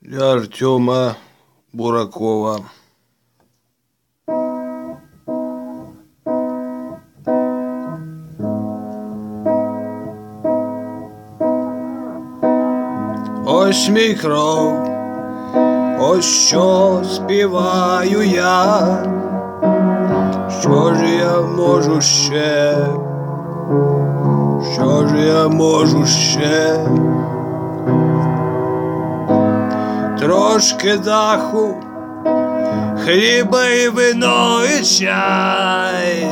для Артема Буракова. Ось мій кров, ось що співаю я, що ж я можу ще, що ж я можу ще? Трошки даху, хліба і вино, і чай.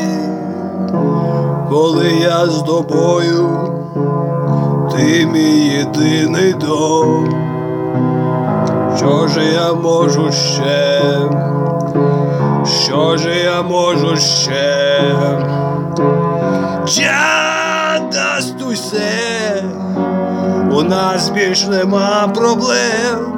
Коли я з тобою, ти мій єдиний дом. Що ж я можу ще? Що ж я можу ще? Час дасть усе, у нас більш нема проблем.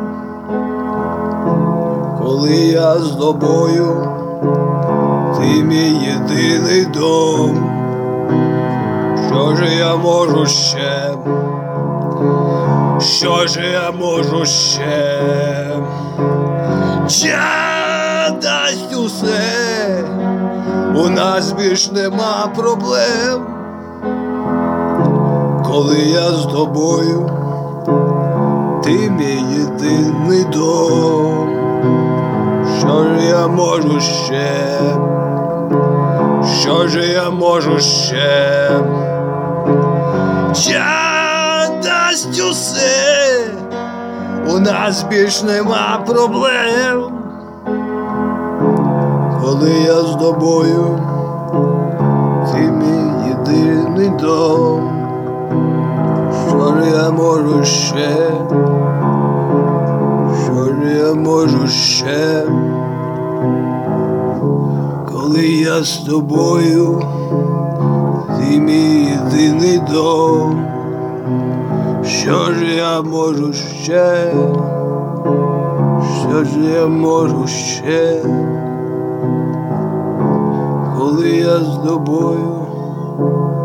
Коли я з тобою, ти мій єдиний дом. Що ж я можу ще? Що ж я можу ще? Час дасть усе, у нас більш нема проблем. Коли я з тобою, ти мій єдиний дом. Що ж я можу ще? Що ж я можу ще? Час дасть усе, у нас більш нема проблем. Коли я з тобою, ти мій єдиний дом. Що ж я можу ще? Що ж я можу ще? Коли я з тобою, ти мій єдиний дом. Що ж я можу ще? Що ж я можу ще? Коли я з тобою,